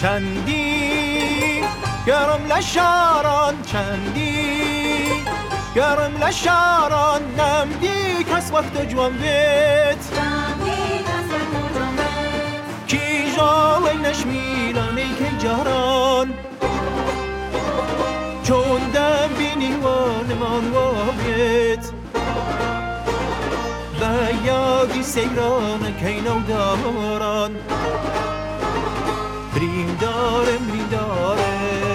چندی گرم لشاران چندی گرم لشاران نمدی کس وقت جوان بیت کی جالی نشمیلان ای که جاران چون دم بینی وانمان و بیت و یادی سیران کینو داران بریم دارم بریم دارم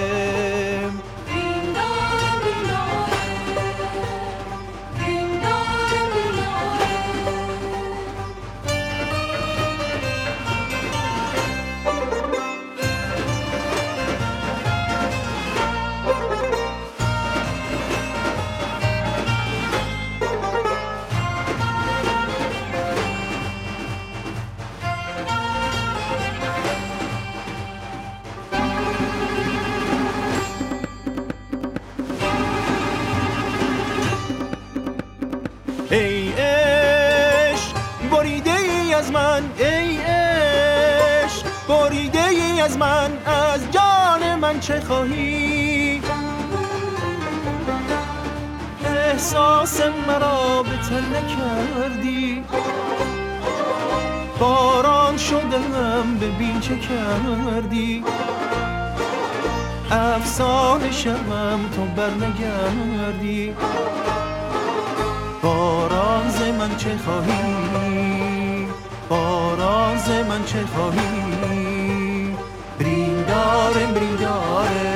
ای عشق بریده ای از من ای عشق بریده ای از من از جان من چه خواهی احساس مرا به تن نکردی باران شدم ببین چه کردی افسانه شوم تو بر نگردی باران ز من چه خواهی باران ز من چه خواهی بریم دارم بریم دارم